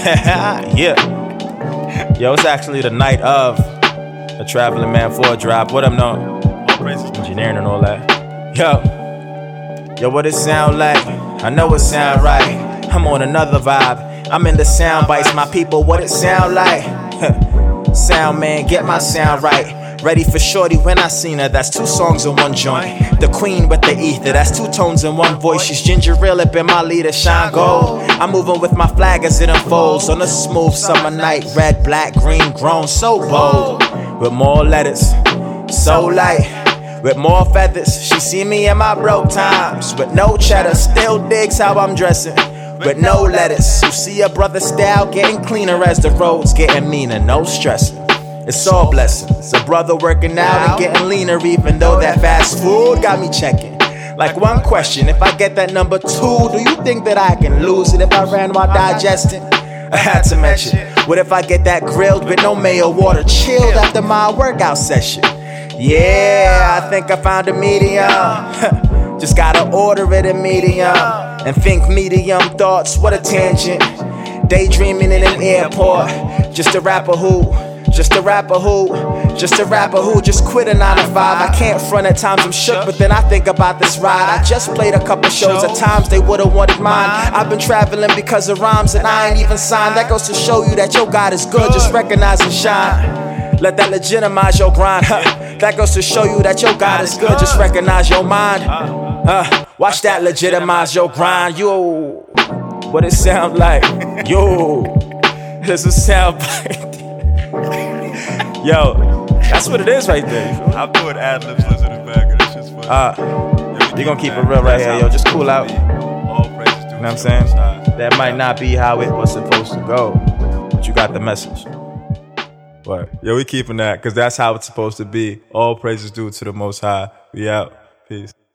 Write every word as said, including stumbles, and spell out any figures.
Yeah. Yo, it's actually the night of a Traveling Man four drop. What up, no? Engineering and all that. Yo. Yo, what it sound like? I know it sound right. I'm on another vibe. I'm in the sound bites. My people, what it sound like? Sound man, get my sound right. Ready for shorty when I seen her. That's two songs in one joint. The queen with the ether. That's two tones in one voice. She's ginger real up in my leader, shine gold. I'm moving with my flag as it unfolds on a smooth summer night. Red, black, green, grown so bold. With more letters, so light. With more feathers. She see me in my broke times. With no cheddar, still digs how I'm dressing. With no letters. You see a brother style getting cleaner as the roads getting meaner. No stressing. It's all blessings. A brother working out and getting leaner, even though that fast food got me checking. Like one question, if I get that number two, do you think that I can lose it if I ran while digesting? I had to mention, what if I get that grilled with no mayo, water chilled after my workout session? Yeah, I think I found a medium. Just gotta order it in medium. And think medium thoughts, what a tangent. Daydreaming in an airport. Just a rapper who Just a rapper who, just a rapper who just quit a nine to five. I can't front at times I'm shook, but then I think about this ride. I just played a couple shows, at times they would've wanted mine. I've been traveling because of rhymes and I ain't even signed. That goes to show you that your God is good, just recognize and shine. Let that legitimize your grind, huh. That goes to show you that your God is good, just recognize your mind. uh, Watch that legitimize your grind. Yo, what it sound like? Yo, there's a sound bite. Yo, that's what it is right there. I'm doing ad-libs in the back of this shit's funny. Uh, we gonna keep it real right here, yo. Just cool out. You know what I'm saying? That might not be how it was supposed to go, but you got the message. What? Yo, we keeping that, because that's how it's supposed to be. All praises due to the Most High. We out. Peace.